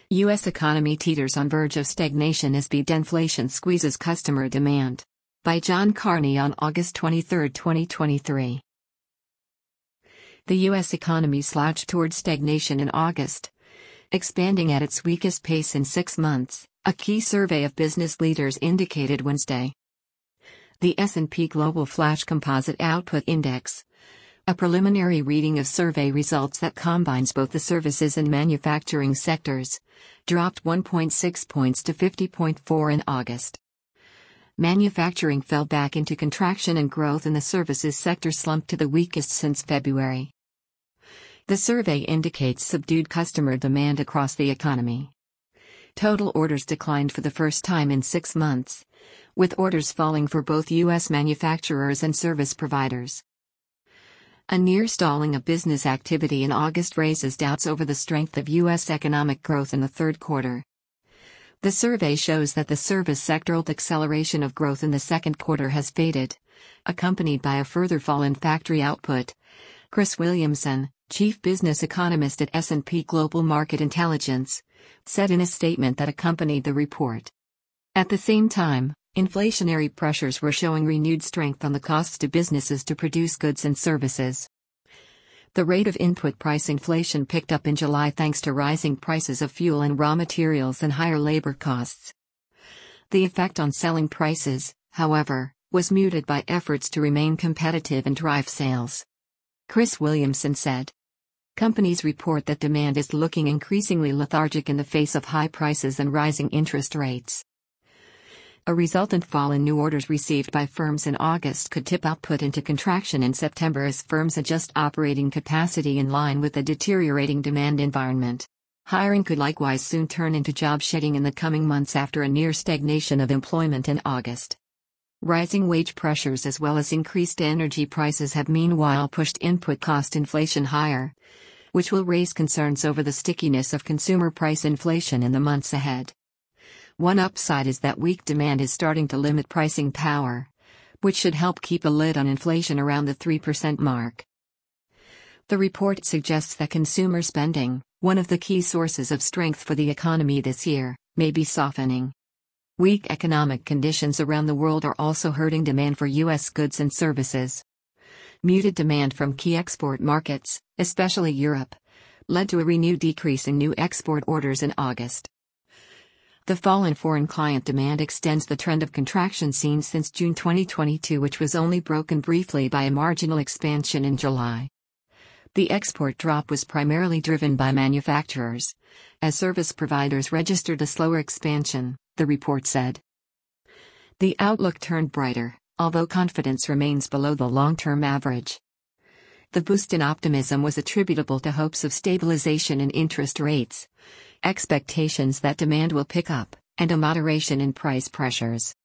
U.S. economy teeters on verge of stagnation as deflation squeezes customer demand. By John Carney on August 23, 2023. The U.S. economy slouched toward stagnation in August, expanding at its weakest pace in 6 months, a key survey of business leaders indicated Wednesday. The S&P Global Flash Composite Output Index, a preliminary reading of survey results that combines both the services and manufacturing sectors, dropped 1.6 points to 50.4 in August. Manufacturing fell back into contraction and growth in the services sector slumped to the weakest since February. The survey indicates subdued customer demand across the economy. Total orders declined for the first time in 6 months, with orders falling for both U.S. manufacturers and service providers. A near stalling of business activity in August raises doubts over the strength of U.S. economic growth in the third quarter. The survey shows that the service sectoral acceleration of growth in the second quarter has faded, accompanied by a further fall in factory output. Chris Williamson, chief business economist at S&P Global Market Intelligence, said in a statement that accompanied the report. At the same time, inflationary pressures were showing renewed strength on the costs to businesses to produce goods and services. The rate of input price inflation picked up in July thanks to rising prices of fuel and raw materials and higher labor costs. The effect on selling prices, however, was muted by efforts to remain competitive and drive sales. Chris Williamson said. Companies report that demand is looking increasingly lethargic in the face of high prices and rising interest rates. A resultant fall in new orders received by firms in August could tip output into contraction in September as firms adjust operating capacity in line with the deteriorating demand environment. Hiring could likewise soon turn into job shedding in the coming months after a near stagnation of employment in August. Rising wage pressures as well as increased energy prices have meanwhile pushed input cost inflation higher, which will raise concerns over the stickiness of consumer price inflation in the months ahead. One upside is that weak demand is starting to limit pricing power, which should help keep a lid on inflation around the 3% mark. The report suggests that consumer spending, one of the key sources of strength for the economy this year, may be softening. Weak economic conditions around the world are also hurting demand for U.S. goods and services. Muted demand from key export markets, especially Europe, led to a renewed decrease in new export orders in August. The fall in foreign client demand extends the trend of contraction seen since June 2022, which was only broken briefly by a marginal expansion in July. The export drop was primarily driven by manufacturers, as service providers registered a slower expansion, the report said. The outlook turned brighter, although confidence remains below the long-term average. The boost in optimism was attributable to hopes of stabilization in interest rates, expectations that demand will pick up, and a moderation in price pressures.